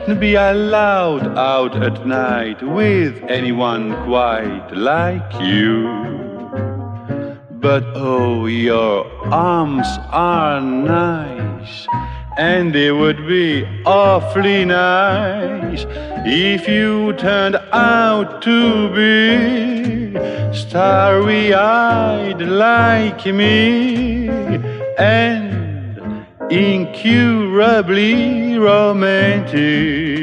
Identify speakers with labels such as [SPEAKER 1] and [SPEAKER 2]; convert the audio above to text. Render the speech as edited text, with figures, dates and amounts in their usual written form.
[SPEAKER 1] be allowed out at night with anyone quite like you. But oh, your arms are nice, and they would be awfully nice if you turned out to be starry-eyed like me and incurably romantic.